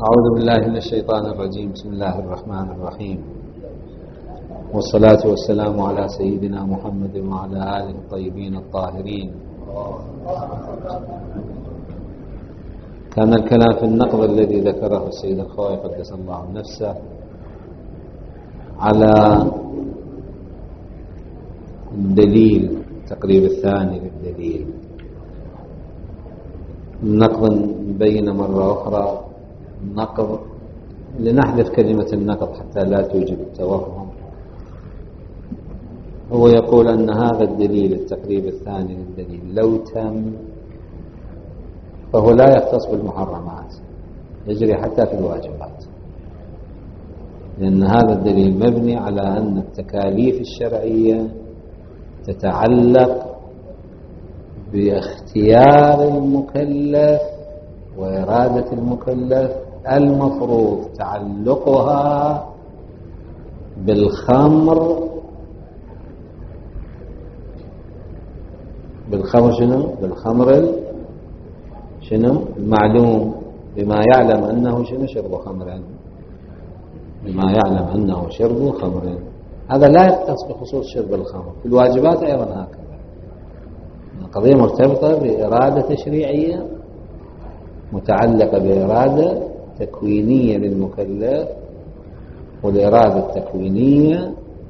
أعوذ بالله من الشيطان الرجيم. بسم الله الرحمن الرحيم، والصلاة والسلام على سيدنا محمد وعلى آله الطيبين الطاهرين. كان الكلام في النقض الذي ذكره السيد الخوئي قدس الله نفسه على الدليل، التقريب الثاني للدليل. النقض بين مرة أخرى النقض، لنحذف كلمة النقض حتى لا توجب التوهم. هو يقول أن هذا الدليل، التقريب الثاني للدليل، لو تم فهو لا يختص بالمحرمات، يجري حتى في الواجبات، لأن هذا الدليل مبني على أن التكاليف الشرعية تتعلق باختيار المكلف وإرادة المكلف، المفروض تعلقها بالخمر شنو؟ بالخمر شنو؟ المعلوم بما يعلم أنه شنو؟ شرب خمر، بما يعلم أنه شرب خمر. هذا لا يختص بخصوص شرب الخمر، في الواجبات أيضا هكذا. القضية مرتبطة بإرادة تشريعية متعلقة بإرادة تكوينية للمكلف، والإرادة التكوينية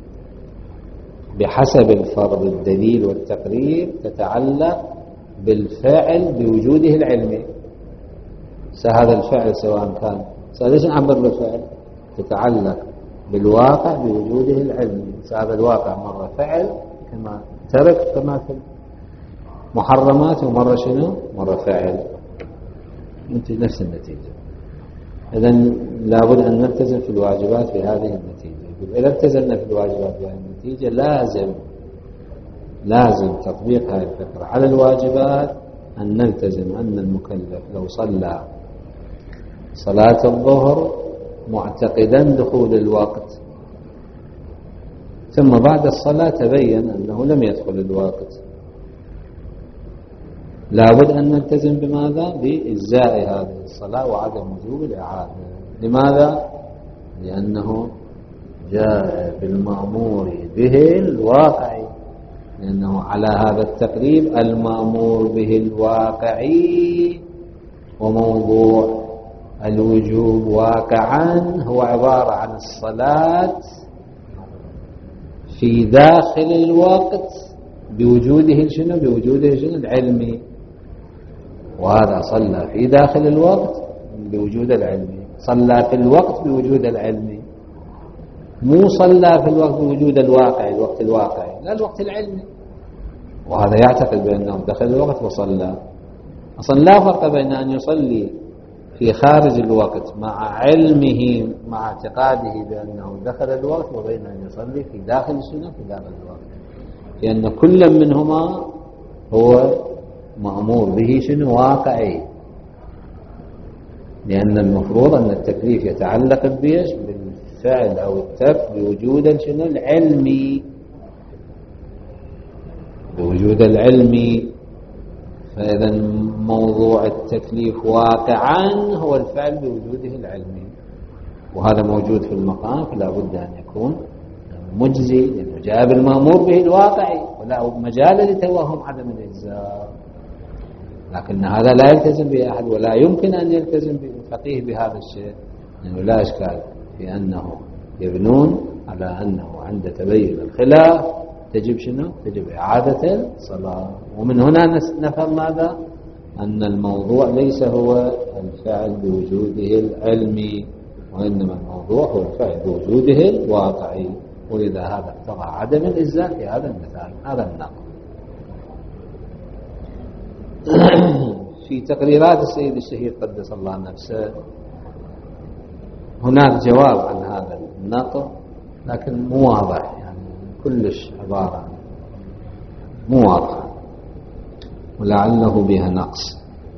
بحسب الفرض الدليل والتقرير تتعلق بالفعل بوجوده العلمي. هذا الفعل سواء كان ليش نعبر بالفعل؟ تتعلق بالواقع بوجوده العلمي. هذا الواقع مرة فعل كما ترك كما في محرمات، ومرة شنو؟ مرة فعل، ينتج نفس النتيجة. إذن لابد أن نلتزم في الواجبات بهذه النتيجة. إذا التزمنا في الواجبات بهذه النتيجة لازم تطبيق هذه الفكرة على الواجبات، أن نلتزم أن المكلف لو صلى صلاة الظهر معتقدا دخول الوقت، ثم بعد الصلاة تبين أنه لم يدخل الوقت، لابد أن نلتزم بماذا؟ بإجزاء هذه الصلاة وعدم وجوب الإعادة. لماذا؟ لأنه جاء بالمأمور به الواقعي، لأنه على هذا التقريب المأمور به الواقعي وموضوع الوجوب واقعا هو عبارة عن الصلاة في داخل الوقت بوجوده شنو؟ بوجوده شنو؟ العلمي. وهذا صلى في داخل الوقت بوجود العلمي، صلى في الوقت بوجود العلمي، مو صلى في الوقت بوجود الواقعي، الوقت الواقعي، لا الوقت العلمي. وهذا يعتقد بأنه دخل الوقت وصلى. أصلا لا فرق بين أن يصلي في خارج الوقت مع علمه مع اعتقاده بأنه دخل الوقت، وبين أن يصلي في داخل شنو؟ في داخل الوقت، لأن كل منهما هو مأمور به شنو؟ واقعي. لأن المفروض أن التكليف يتعلق بيش؟ بالفعل أو الترك بوجود شنو؟ العلمي، بوجود العلمي. فإذا موضوع التكليف واقعا هو الفعل بوجوده العلمي، وهذا موجود في المقام، فلا بد أن يكون مجزي، لأنه جاء بالمأمور به الواقعي ولا مجال لتوهم عدم الإجزاء. لكن هذا لا يلتزم به أحد، ولا يمكن أن يلتزم بالفقيه بهذا الشيء، لأنه لا إشكال في أنه يبنون على أنه عند تبين الخلاف تجب شنو؟ تجب إعادة الصلاة. ومن هنا نفهم ماذا؟ أن الموضوع ليس هو الفعل بوجوده العلمي، وإنما الموضوع هو الفعل بوجوده الواقعي. ولذا هذا اقتضى عدم الإجزاء في هذا المثال، هذا النقل. في تقريرات السيد الشهيد قدس الله نفسه هناك جواب عن هذا النقل، لكن مو واضح، يعني كلش عبارة مو واضحة، ولعله بها نقص.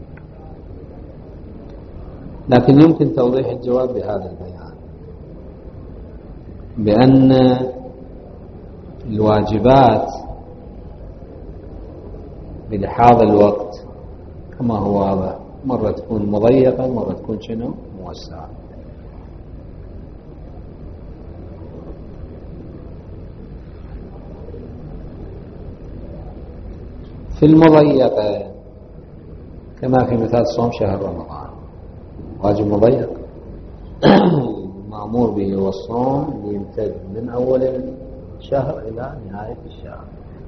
لكن يمكن توضيح الجواب بهذا البيان، بأن الواجبات بلحاظ الوقت كما هو واضح مرة تكون مضيقة، مرة تكون شنو؟ الموسعة. في المضيقة كما في مثال صوم شهر رمضان، واجب مضيق المأمور به هو الصوم يمتد من أول الشهر إلى نهاية الشهر،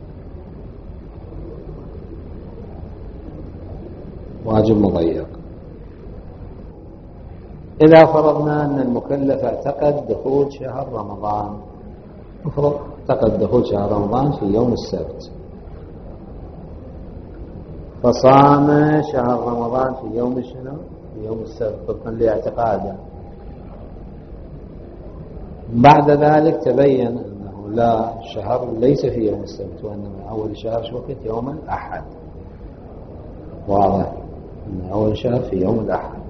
واجب مضيق. إذا فرضنا أن المكلف اعتقد دخول شهر رمضان، افرض اعتقد دخول شهر رمضان في يوم السبت، فصام شهر رمضان في يوم شنو؟ في يوم السبت طبقا لاعتقاده. بعد ذلك تبين أنه لا، الشهر ليس في يوم السبت، وأنما أول الشهر شو وقت؟ يوم الأحد. واضح أن أول شهر في يوم الأحد.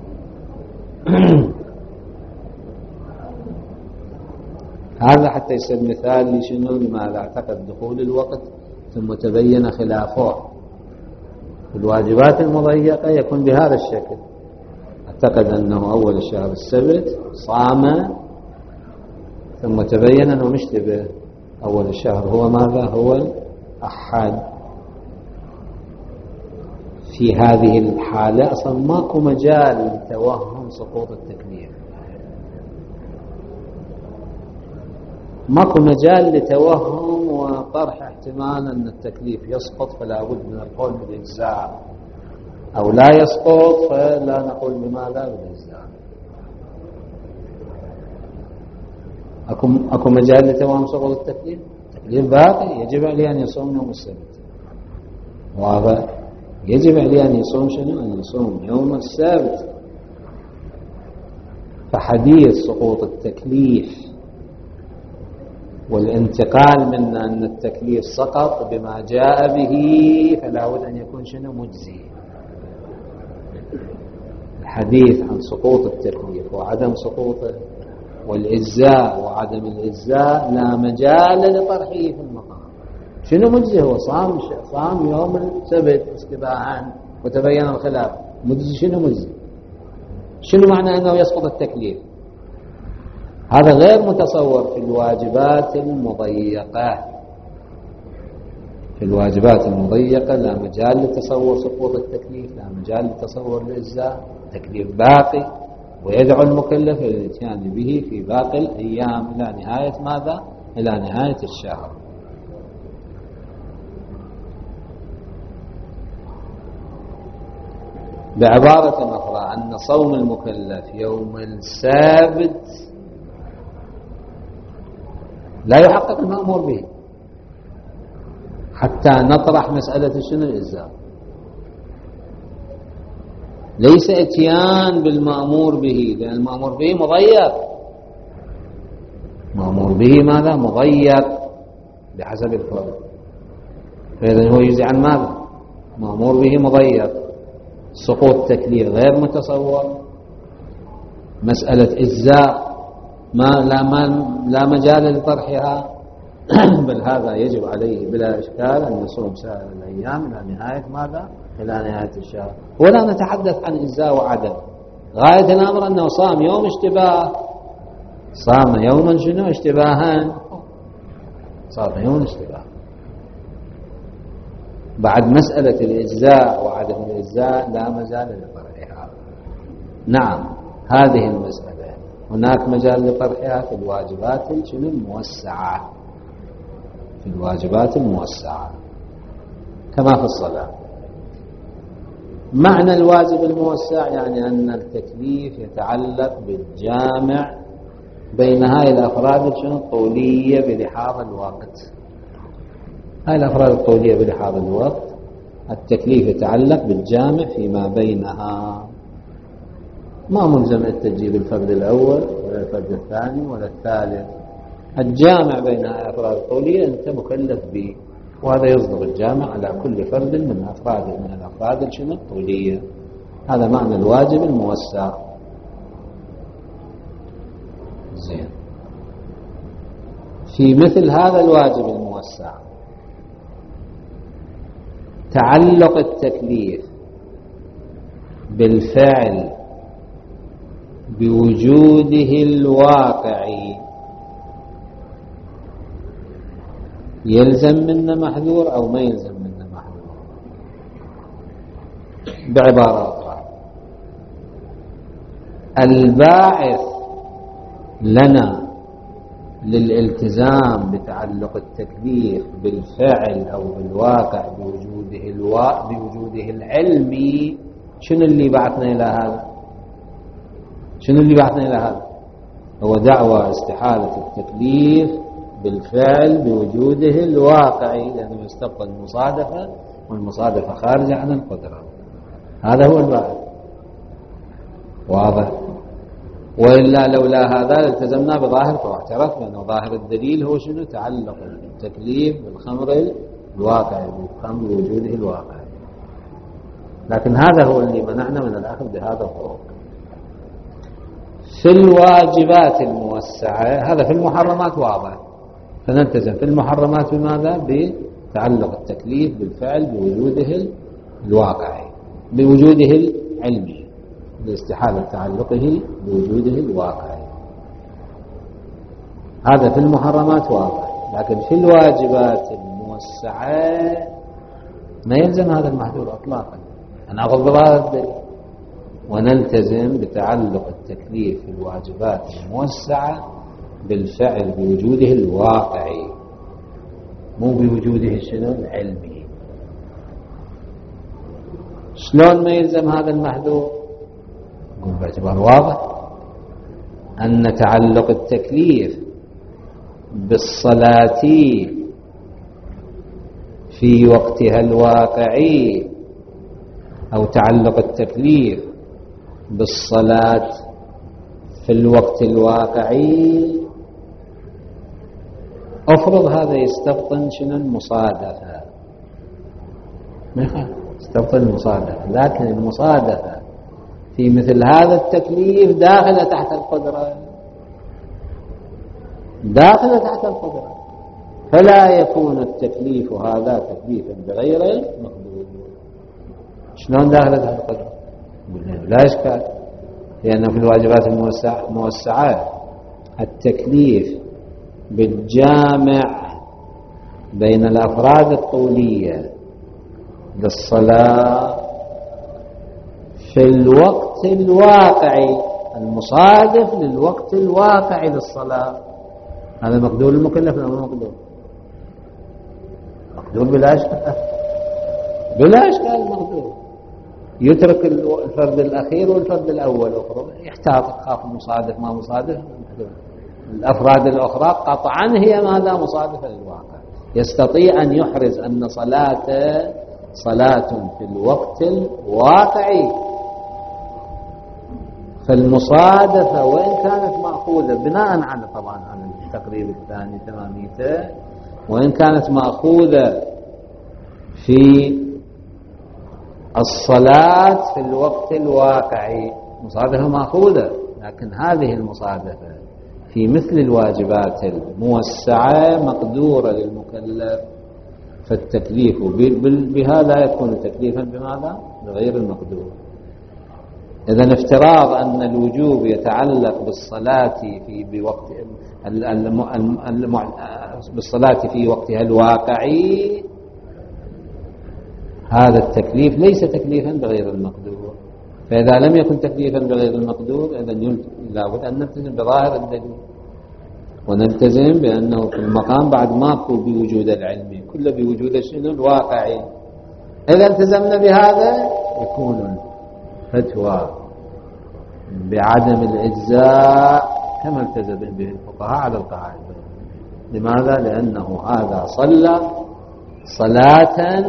هذا حتى يصير مثال لشنو؟ لماذا اعتقد دخول الوقت ثم تبين خلافه. في الواجبات المضيقة يكون بهذا الشكل، اعتقد أنه أول الشهر السبت، صام، ثم تبين أنه مشتبه، أول الشهر هو ماذا؟ هو الأحد. في هذه الحالة أصلا ماكو مجال لتوهم سقوط التكليف، ماكو مجال لتوهم وطرح احتمال أن التكليف يسقط فلا بد من القول بالإجزاء، أو لا يسقط فلا نقول بماذا؟ بالإجزاء. أكو مجال لتوهم سقوط التكليف؟ التكليف باقي، يجب عليه أن يصوم يوم السبت. واضح؟ يجب عليه أن يصوم شنو؟ أن يصوم يوم السبت. فحديث سقوط التكليف والانتقال من أن التكليف سقط بما جاء به فلا بد أن يكون شنو؟ مجزي. الحديث عن سقوط التكليف وعدم سقوطه والإجزاء وعدم الإجزاء لا مجال لطرحه في المقام. شنو مجزي؟ هو صام يوم السبت اشتباها وتبين الخلاف، مجزي. شنو مجزي؟ شنو معنى أنه يسقط التكليف؟ هذا غير متصور في الواجبات المضيقة. في الواجبات المضيقة لا مجال لتصور سقوط التكليف، لا مجال لتصور الإجزاء، التكليف باقي، ويدعو المكلف للاتيان به في باقي الأيام إلى نهاية ماذا؟ إلى نهاية الشهر. بعبارة أخرى أن صوم المكلف يوم السبت لا يحقق المأمور به، حتى نطرح مسألة شنو؟ الإجزاء. ليس اتيان بالمأمور به، لأن المأمور به مضيق. مأمور به ماذا؟ مضيق بحسب الفرد، فإذا هو يجزي عن ماذا؟ مأمور به مضيق. سقوط تكليف غير متصور. مسألة إجزاء لا مجال لطرحها، بل هذا يجب عليه بلا إشكال أن يصوم سائر الأيام إلى نهاية ماذا؟ إلى نهاية الشهر. ولا نتحدث عن إجزاء وعدم. غاية الأمر أنه صام يوم اشتباه، صام يوما شنو؟ اشتباها، صام يوم اشتباه. بعد مسألة الإجزاء وعدم الإجزاء لا مجال لطرحها. نعم، هذه المسألة هناك مجال لطرحها في الواجبات الموسعة، في الواجبات الموسعة كما في الصلاة. معنى الواجب الموسع يعني أن التكليف يتعلق بالجامع بين هاي الأفراد الطولية بلحاظ الوقت. هاي الأفراد الطولية بلحاظ الوقت التكليف يتعلق بالجامع فيما بينها، ما ملزم التجيب الفرد الأول ولا الفرد الثاني ولا الثالث. الجامع بين هاي الأفراد الطولية أنت مكلف به، وهذا يصدر الجامع على كل فرد من الأفراد الطولية. هذا معنى الواجب الموسع. زين. في مثل هذا الواجب الموسع تعلق التكليف بالفعل بوجوده الواقعي يلزم منه محذور أو ما يلزم منه محذور؟ بعبارة أخرى، الباعث لنا للالتزام بتعلق التكليف بالفعل أو بالواقع بوجوده العلمي، شنو اللي بعثنا إلى هذا؟ شنو اللي بعثنا إلى هذا؟ هو دعوى استحالة التكليف بالفعل بوجوده الواقعي، لأنه يستبقى المصادفة، والمصادفة خارجة عن القدرة. هذا هو الباعث. واضح؟ وإلا لولا هذا لالتزمنا بظاهر واعترفنا أن ظاهر الدليل هو شنو؟ تعلق التكليف بالخمر الواقعي، بالخمر بوجوده الواقعي. لكن هذا هو اللي منعنا من الأخذ بهذا الطرق. في الواجبات الموسعة، هذا في المحرمات واضح، فنلتزم في المحرمات بماذا؟ بتعلق التكليف بالفعل بوجوده الواقعي، بوجوده العلمي، باستحالة تعلقه بوجوده الواقعي. هذا في المحرمات واضح. لكن في الواجبات الموسعة ما يلزم هذا المحذور اطلاقا، ناخذ بظاهر الدليل ونلتزم بتعلق التكليف في الواجبات الموسعة بالفعل بوجوده الواقعي، مو بوجوده شنو؟ العلمي. شلون ما يلزم هذا المحذور؟ نقول باعتبار واضح أن تعلق التكليف بالصلاة في وقتها الواقعي، أو تعلق التكليف بالصلاة في الوقت الواقعي، أفرض هذا يستبطن شنو؟ المصادفة، ما يخالف يستبطن المصادفة، لكن المصادفة في مثل هذا التكليف داخلة تحت القدرة، داخلة تحت القدرة، فلا يكون التكليف هذا تكليفا بغير المقدور. شلون داخلة تحت القدرة؟ لا إشكال، لأنه في الواجبات الموسعة التكليف بالجامع بين الأفراد الطولية للصلاة في الوقت الواقعي المصادف للوقت الواقعي للصلاة، هذا مقدور المكلف أو مقدور؟ مقدور بلا إشكال، بلا إشكال مقدور. يترك الفرد الأخير والفرد الأول أخرى، يحتاط، خاف مصادف ما مصادف. الأفراد الأخرى قطعا هي ماذا؟ مصادفة للواقع. يستطيع أن يحرز أن صلاة في الوقت الواقعي، فالمصادفة وإن كانت مأخوذة بناء على طبعا على التقريب الثاني تماميته، وإن كانت مأخوذة في الصلاة في الوقت الواقعي، مصادفة مأخوذة، لكن هذه المصادفة في مثل الواجبات الموسعة مقدورة للمكلف، فالتكليف بها لا يكون تكليفا بماذا؟ بغير المقدور. إذن افتراض أن الوجوب يتعلق بالصلاة بالصلاة في وقتها الواقعي، هذا التكليف ليس تكليفا بغير المقدور. فإذا لم يكن تكليفا بغير المقدور، إذن لابد أن نلتزم بظاهر الدليل، ونلتزم بأنه في المقام بعد ماكو بوجود العلمي، كله بوجود شنو؟ الواقعي. إذا التزمنا بهذا يكون الفتوى بعدم الإجزاء كما التزم به الفقهاء على القاعدة. لماذا؟ لأنه هذا صلى صلاة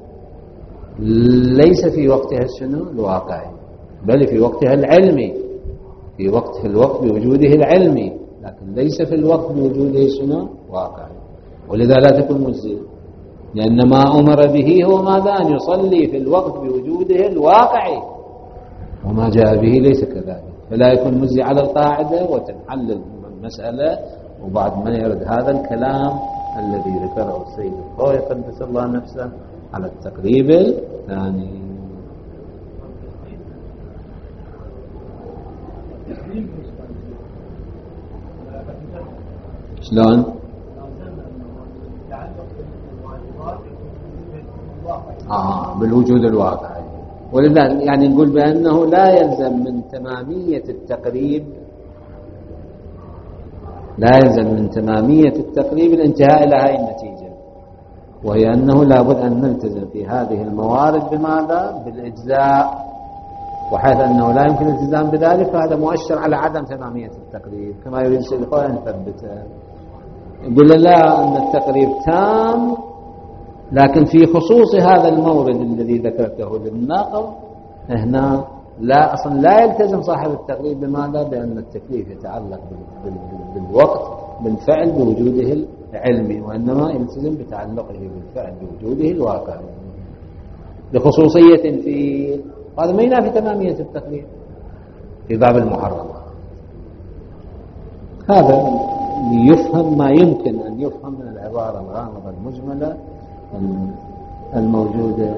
ليس في وقتها شنو؟ الواقعي، بل في وقتها العلمي، في الوقت بوجوده العلمي، لكن ليس في الوقت بوجوده شنو؟ واقعي. ولذا لا تكون مجزية، لأن ما أمر به هو ماذا؟ أن يصلي في الوقت بوجوده الواقعي، وما جاء به ليس كذلك، فلا يكون مجزي على القاعدة وتنحل المسألة. وبعد ما يرد هذا الكلام الذي ذكره السيد الخوي قدس الله نفسه على التقريب الثاني. شلون؟ بالوجود الواقعي. ولذا يعني نقول بأنه لا يلزم من تمامية التقريب الانتهاء إلى هذه النتيجة، وهي أنه لابد أن نلتزم في هذه الموارد بماذا؟ بالإجزاء، وحيث أنه لا يمكن الالتزام بذلك فهذا مؤشر على عدم تمامية التقريب كما يريد الشيخ الخوئي أن يثبته. يقول لا أن التقريب تام، لكن في خصوص هذا المورد الذي ذكرته للناقض هنا لا يلتزم صاحب التقريب بماذا؟ بأن التكليف يتعلق بالوقت بالفعل بوجوده العلمي، وإنما يلتزم بتعلقه بالفعل بوجوده الواقعي بخصوصية في هذا ما ينافي تمامية التقريب في باب المحرمات. هذا ليفهم ما يمكن أن يفهم من العبارة الغامضة المجملة الموجودة.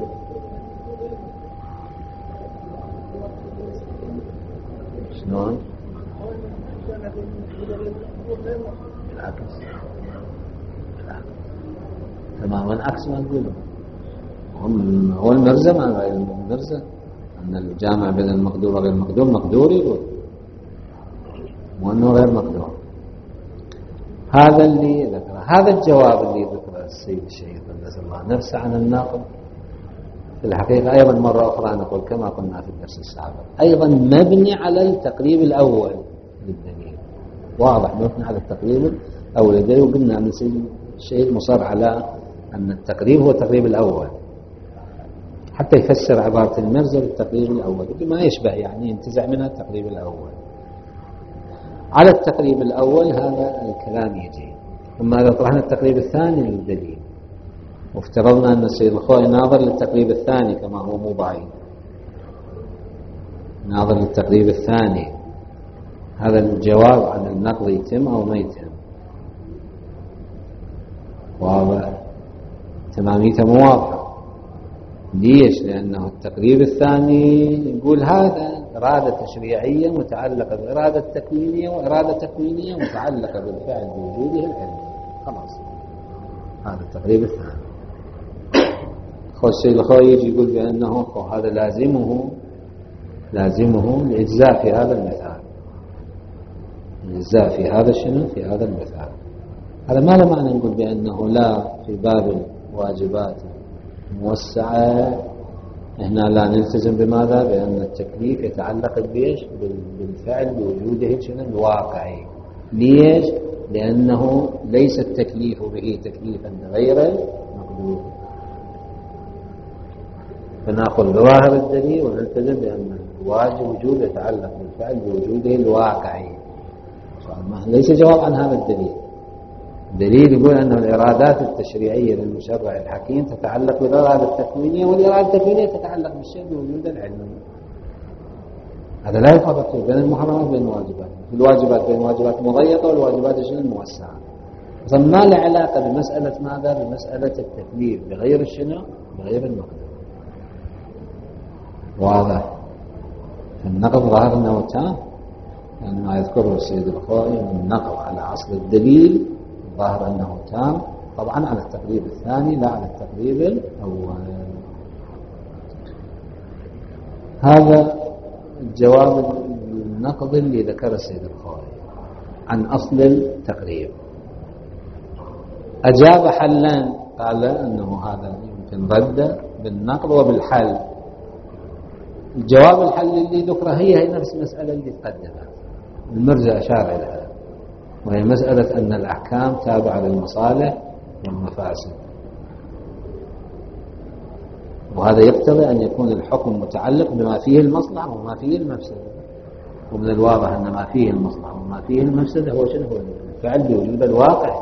شلون؟ بالعكس تماما عكس ما نقوله. هو المرزة ما غير المرزة أن الجامع بين المقدور وغير المقدور مقدور، يقول وأنه غير مقدور. هذا اللي ذكره، هذا الجواب اللي ذكره السيد الشيخ قدس الله نفسه عن الناقض في الحقيقة أيضا مرة أخرى نقول كما قلنا في الدرس السابق أيضا مبني على التقريب الأول للدليل، واضح مبني على التقريب الأول للدليل. وقلنا أن السيد الشيخ مصر على أن التقريب هو التقريب الأول حتى يفسر عبارة المرزة بالتقريب الأول بما يشبه يعني ينتزع منها التقريب الأول. على التقريب الأول هذا الكلام يجي. ثم إذا طرحنا التقريب الثاني للدليل وافترضنا أن السيد الخوئي ناظر للتقريب الثاني كما هو مو بعيد، ناظر للتقريب الثاني، هذا الجواب عن النقض يتم أو ما يتم؟ واضح تماميته مواضحة. ليش؟ لأنه التقريب الثاني يقول هذا إرادة تشريعية متعلقة بإرادة تكوينية، وإرادة تكوينية متعلقة بالفعل بوجوده العلمي. خلاص هذا التقريب الثاني. السيد الخوئي يجي يقول بأنه هذا لازمه الإجزاء في هذا المثال، الإجزاء في هذا شنو؟ في هذا المثال. هذا ما له معنى نقول بأنه لا في باب الواجبات موسعة هنا لا نلتزم بماذا؟ بأن التكليف يتعلق بإيش؟ بالفعل بوجوده شنو؟ الواقعي. ليش؟ لأنه ليس التكليف به تكليفا غير مقدور. فنأخذ ظواهر الدليل ونلتزم بأن الواجب وجود يتعلق بالفعل بوجوده الواقعي. ليس جواب عن هذا الدليل. دليل يقول أن الإرادات التشريعية للمشرع الحكيم تتعلق بالإرادة التكوينية، والإرادة التكوينية تتعلق بالشيء بوجود العلم. هذا لا يفرق بين المحرمات وبين الواجبات. الواجبات بين الواجبات المضيقة والواجبات الموسعة. أصلا ما له علاقة بمسألة ماذا؟ بمسألة التكليف بغير الشنو؟ بغير المقدور. واضح. النقض ظاهر أنه تام، يعني ما يذكره السيد الخوئي من النقض على أصل الدليل ظاهر أنه تام، طبعا على التقريب الثاني لا على التقريب الأول. هذا الجواب النقض اللي ذكر السيد الخوئي عن أصل التقريب. أجاب حلا، قال أنه هذا يمكن رد بالنقض وبالحل. الجواب الحل اللي ذكره هي نفس المسألة اللي تقدمت المرجع أشار إليها، وهي مسألة أن الأحكام تابعة للمصالح والمفاسد، وهذا يقتضي أن يكون الحكم متعلق بما فيه المصلحة وما فيه المفسدة. ومن الواضح أن ما فيه المصلحة وما فيه المفسدة هو شنو؟ هو الفعل بوجود الواقع،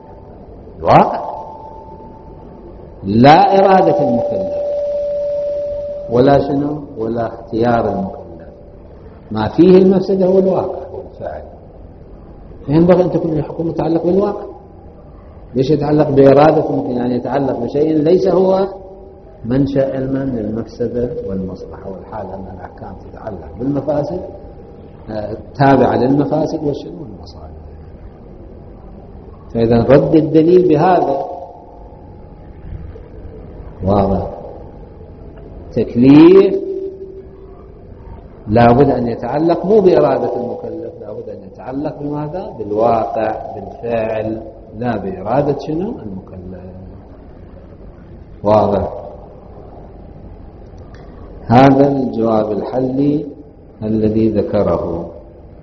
لا إرادة المكلف ولا شنو ولا اختيار المكلف. ما فيه المفسدة هو الواقع، هو الفعل. فينبغي أن تكون الحكم متعلق بالواقع. ليش يتعلق بإرادة؟ ممكن أن يتعلق بشيء ليس هو منشأ علما للمفسدة والمصلحة، والحال أن الأحكام تتعلق بالمفاسد تابعة للمفاسد والمصالح. فإذا رد الدليل بهذا واضح. تكليف لا بد أن يتعلق مو بإرادة المكلف، لا بد أن يتعلق بماذا؟ بالواقع، بالفعل، لا بإرادة شنو؟ المكلف. واضح. هذا الجواب الحلي الذي ذكره.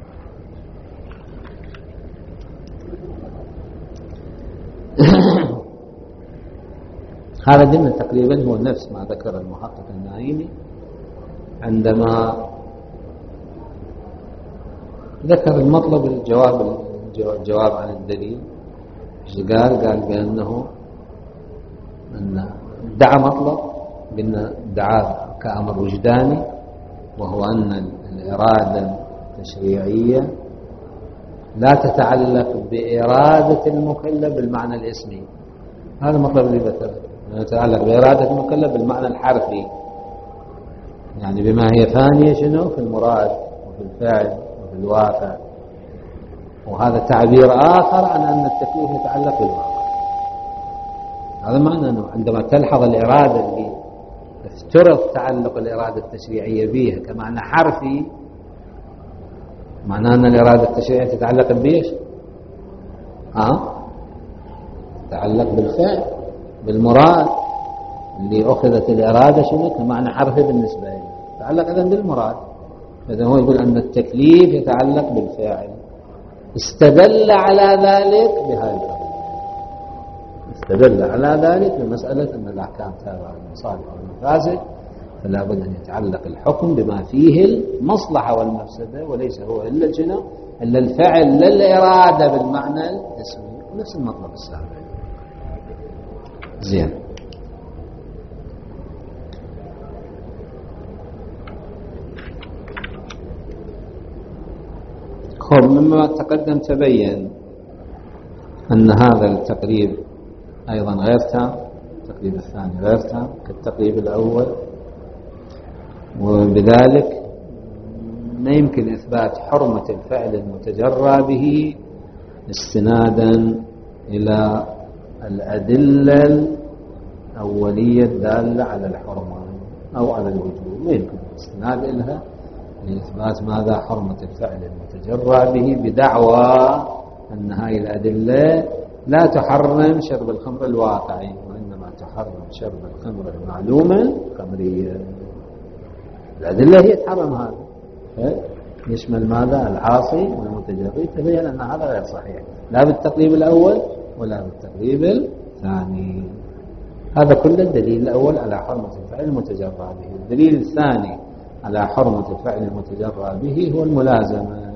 هذا ضمن تقريبا هو نفس ما ذكر المحقق النعيمي عندما ذكر المطلب الجواب عن الدليل. قال بأنه ادعى مطلب، قلنا ادعاه كأمر وجداني، وهو أن الإرادة التشريعية لا تتعلق بإرادة المكلف بالمعنى الاسمي. هذا المطلب اللي ذكره، يتعلق بإرادة المكلف بالمعنى الحرفي، يعني بما هي ثانية شنو في المراد وفي الفعل وفي الواقع. وهذا تعبير آخر عن أن التكليف يتعلق بالواقع. هذا معنى أنه عندما تلحظ الإرادة اللي افترض تعلق الإرادة التشريعية بها كمعنى حرفي، معناه أن الإرادة التشريعية تتعلق بإيش؟ تتعلق بالفعل، بالمراد اللي أخذت الإرادة شنو كمعنى حرفي بالنسبة له، تتعلق إذن بالمراد. إذن هو يقول أن التكليف يتعلق بالفعل. استدل على ذلك بهذه القضية، استدل على ذلك بمسألة أن الأحكام تابعة للمصالح والمفاسد، فلا بد أن يتعلق الحكم بما فيه المصلحة والمفسدة، وليس هو إلا شنو؟ إلا الفعل للإرادة بالمعنى الاسمي. نفس المطلب السابق. زين. مما تقدم تبين أن هذا التقريب أيضا غير تام، التقريب الثاني غير تام كالتقريب الأول، وبذلك ما يمكن إثبات حرمة الفعل المتجرى به استنادا إلى الأدلة الأولية الدالة على الحرمة أو على الوجوب. ما يمكن الاستناد إلها لإثبات ماذا؟ حرمة الفعل المتجرى به، بدعوى أن هذه الأدلة لا تحرم شرب الخمر الواقعي، وإنما تحرم شرب الخمر المعلومة خمرية. الأدلة هي تحرم هذا، يشمل ماذا؟ العاصي والمتجري. تبين أن هذا غير صحيح، لا بالتقريب الأول ولا بالتقريب الثاني. هذا كل الدليل الأول على حرمة الفعل المتجرى به. الدليل الثاني على حرمة الفعل المتجرى به هو الملازمة.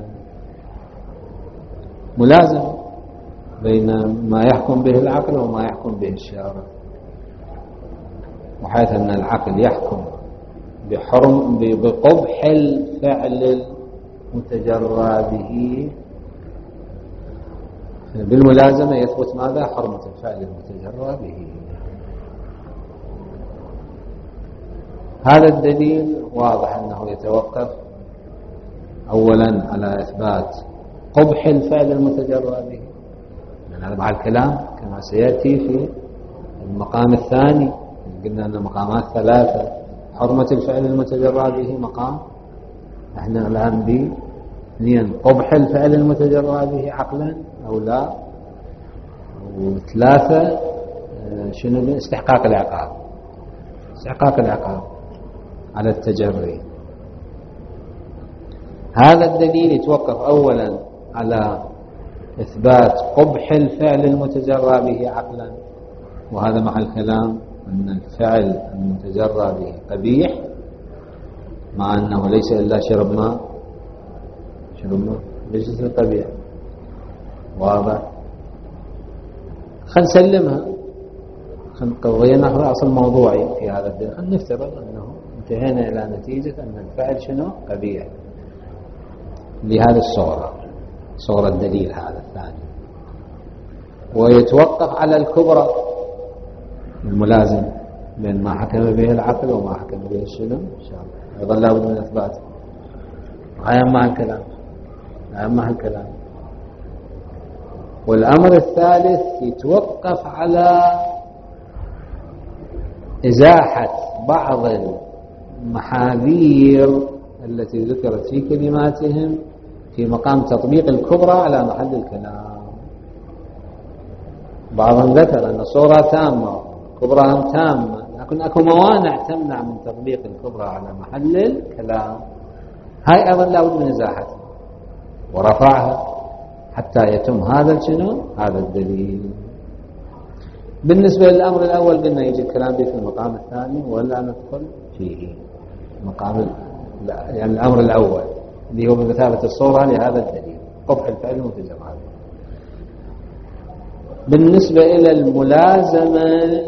ملازمة بين ما يحكم به العقل وما يحكم به الشارع، وحيث أن العقل يحكم بقبح الفعل المتجرى به، بالملازمة يثبت ماذا؟ حرمة الفعل المتجرى به. هذا الدليل واضح أنه يتوقف أولا على إثبات قبح الفعل المتجرى به، يعني مع الكلام كما سيأتي في المقام الثاني. قلنا أن مقامات ثلاثة، حرمة الفعل المتجرى به مقام، احنا الآن باثنين، قبح الفعل المتجرى به عقلا أو لا، وثلاثة شنو؟ استحقاق العقاب، استحقاق العقاب على التجري. هذا الدليل يتوقف أولا على إثبات قبح الفعل المتجرى به عقلا، وهذا مع الكلام أن الفعل المتجرى به قبيح، مع أنه ليس إلا شرب ماء، ليس القبيح. واضح. خل نسلمها، خل قضية ناخذ أصل موضوعي في هذا الدليل. خل نفترض أنه انتهينا إلى نتيجة أن الفعل شنو؟ قبيح لهذه الصورة، صورة الدليل هذا الثاني. ويتوقف على الكبرى الملازم بين ما حكم به العقل وما حكم به الشنو؟ إن شاء الله أيضا لا بد من إثباته. غاية مع الكلام ما هالكلام. والأمر الثالث يتوقف على إزاحة بعض المحاذير التي ذكرت في كلماتهم في مقام تطبيق الكبرى على محل الكلام. بعضهم ذكر أن الصورة تامة كبرى تامة، لكن أكو موانع تمنع من تطبيق الكبرى على محل الكلام. هاي أيضا لا بد من إزاحتها ورفعها حتى يتم هذا هذا الدليل. بالنسبة للأمر الأول قلنا يجي الكلام به في المقام الثاني ولا ندخل فيه مقام يعني الأمر الأول اللي هو بمثابة الصورة لهذا الدليل قبح الفعل المتجمع. بالنسبة إلى الملازمة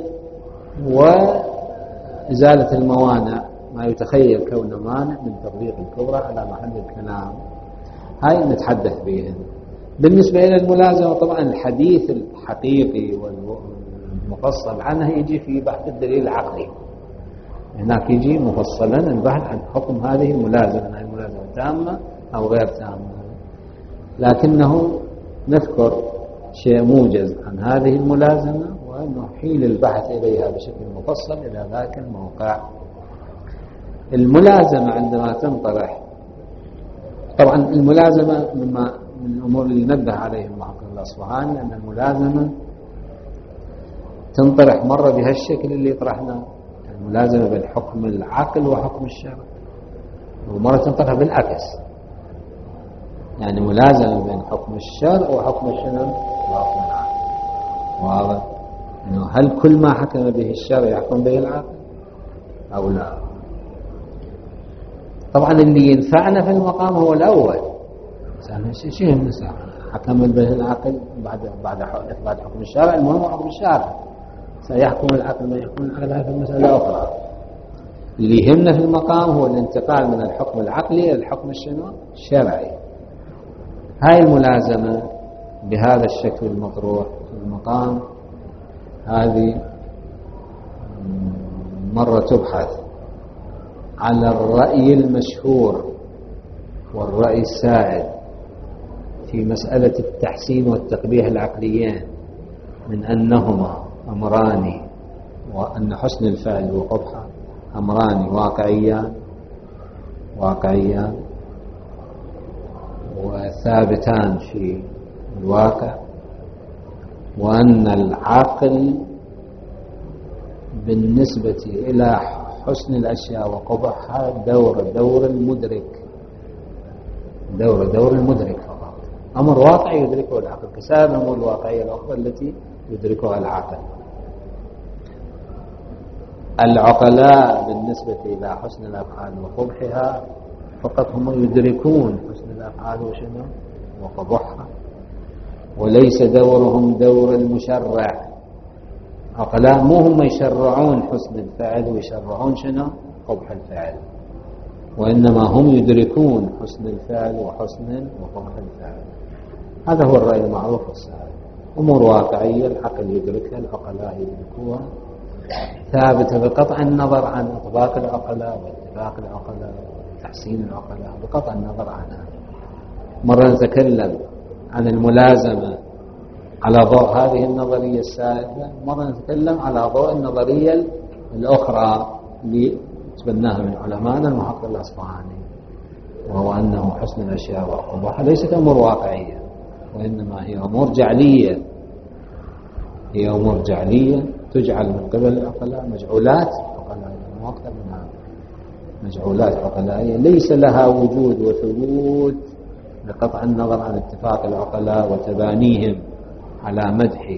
وإزالة الموانع، ما يتخيل كونه مانع من تطبيق الكبرى على محل الكلام، هاي نتحدث بها. بالنسبة إلى الملازمة طبعا الحديث الحقيقي والمفصل عنها يجي في بحث الدليل العقلي، هناك يجي مفصلا البحث عن حكم هذه الملازمة، هذه الملازمة تامة أو غير تامة، لكنه نذكر شيء موجز عن هذه الملازمة ونحيل البحث إليها بشكل مفصل إلى ذاك الموقع. الملازمة عندما تنطرح، طبعا الملازمة من الأمور اللي نبه عليه المحقق الأصفهاني أن الملازمة تنطرح مرة بهالشكل اللي طرحنا، الملازمة بين حكم العقل وحكم الشرع، ومرة تنطرح بالعكس، يعني ملازمة بين حكم الشرع وحكم الشرع وحكم العقل. واضح إنه هل كل ما حكم به الشرع يحكم به العقل أو لا؟ طبعا اللي ينفعنا في المقام هو الأول، شيء النساء حكم به العقل بعد حكم الشرع، المهم حكم الشرع سيحكم العقل ما يحكم العقل، هذه المسألة أخرى. اللي يهمنا في المقام هو الانتقال من الحكم العقلي إلى الحكم الشرعي. هاي الملازمة بهذا الشكل المطروح في المقام هذه مرة تبحث على الرأي المشهور والرأي السائد في مسألة التحسين والتقبيح العقليين من أنهما أمران، وأن حسن الفعل وقبحه أمران واقعيان وثابتان في الواقع، وأن العقل بالنسبة إلى حسن الأشياء وقبحها دور المدرك فقط، أمر واقعي يدركه العقل كسائر الأمور الواقعية الأخرى التي يدركها العقل. العقلاء بالنسبة إلى حسن الأفعال وقبحها فقط هم يدركون حسن الأفعال وقبحها، وليس دورهم دور المشرع. عقلاء مو هم يشرعون حسن الفعل ويشرعون قبح الفعل، وإنما هم يدركون حسن الفعل وقبح الفعل. هذا هو الرأي المعروف والسائد. أمور واقعية العقل يدركها، العقلاء يدركوها، ثابتة بقطع النظر عن إطباق العقلاء واتفاق العقلاء وتحسين العقلاء، بقطع النظر عنها. مرة نتكلم عن الملازمة على ضوء هذه النظرية السائدة، مرة نتكلم على ضوء النظرية الأخرى اللي تبناها من علماءنا المحقق الأصفهاني، وهو أنه حسن الأشياء وقبحها ليست أمور واقعية، وإنما هي أمور جعلية، هي أمور جعلية تجعل من قبل العقلاء مجعولات عقلائية، أكثر منها مجعولات عقلائية ليس لها وجود وثبوت بقطع النظر عن اتفاق العقلاء وتبانيهم على مدح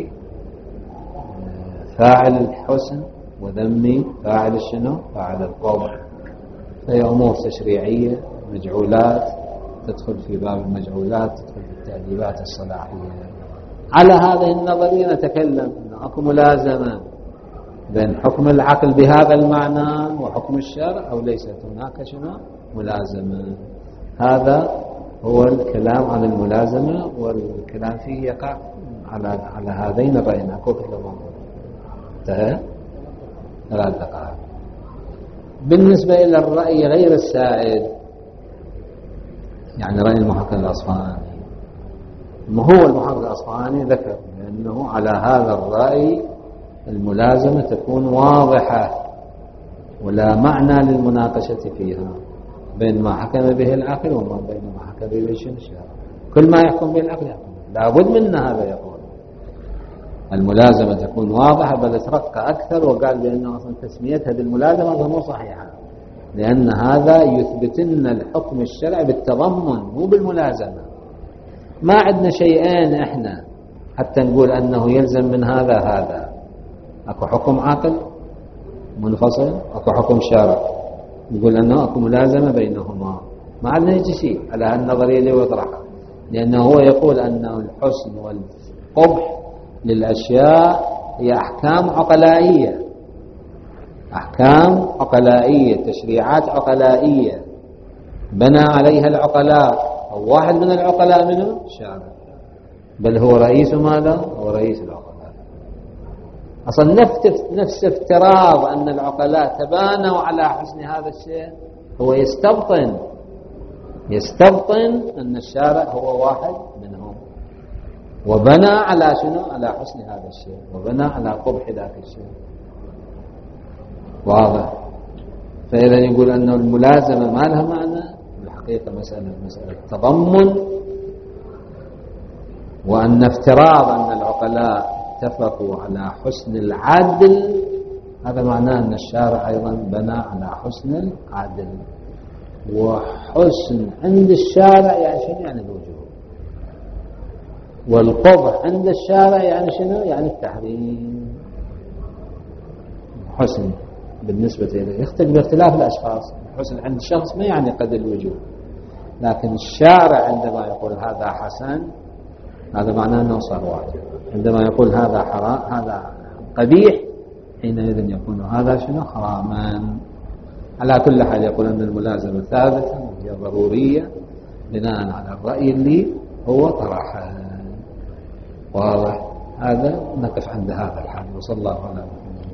فاعل الحسن وذم فاعل فاعل القبح. فهي أمور تشريعية مجعولات تدخل في باب المجعولات، تدخل في التأديبات الصلاحية. على هذه النظرية نتكلم أن أكو ملازمة بين حكم العقل بهذا المعنى وحكم الشرع، أو ليست هناك ملازمة. هذا هو الكلام عن الملازمة، والكلام فيه يقع على هذين الرأيين. أكو انتهى 3 دقائق. بالنسبة إلى الرأي غير السائد يعني رأي المحقق الأصفهاني. ما هو المحقق الأصفهاني ذكر لأنه على هذا الرأي الملازمة تكون واضحة ولا معنى للمناقشة فيها بين ما حكم به العقل وما بين ما حكم به الشرع. كل ما يحكم به العقل يحكم لابد من هذا. يقول الملازمة تكون واضحة، بل ترقى أكثر وقال بأنه أصلا تسميتها بالملازمة مو صحيحة، لأن هذا يثبتن الحكم الشرعي بالتضمن مو بالملازمة. ما عندنا شيئين إحنا حتى نقول أنه يلزم من هذا أكو حكم عقل منفصل، أكو حكم شرع نقول أنه أكو ملازمة بينهما. ما عندنا شيء على النظرية اللي يطرحها، لأنه هو يقول أنه الحسن والقبح للأشياء هي أحكام عقلائية، أحكام عقلائية، تشريعات عقلائية بنى عليها العقلاء، أو واحد من العقلاء منه الشارع، بل هو رئيس ماذا؟ هو رئيس العقلاء. أصلا نفس افتراض أن العقلاء تبانوا على حسن هذا الشيء هو يستبطن أن الشارع هو واحد منهم، وبنى على شنو؟ على حسن هذا الشيء، وبنى على قبح ذاك الشيء. واضح؟ فإذا يقول أنه الملازمة ما لها معنى، الحقيقة مسألة تضمن، وأن افتراض أن العقلاء اتفقوا على حسن العدل هذا معناه أن الشارع أيضا بنى على حسن العدل. وحسن عند الشارع يعني شنو؟ يعني الوجوب. والقبح عند الشارع يعني شنو؟ يعني التحريم. حسن بالنسبة إليه يختلف باختلاف الأشخاص. الحسن عند الشخص ما يعني قد الوجوب، لكن الشارع عندما يقول هذا حسن هذا معناه أنه صار واجب. عندما يقول هذا حرام هذا قبيح حينئذ يكون هذا شنو؟ حراما. على كل حال يقول أن الملازمة ثابتة وهي ضرورية بناء على الرأي اللي هو طرحه. واضح؟ هذا نقف عند هذا الحال. وصلى الله على محمد.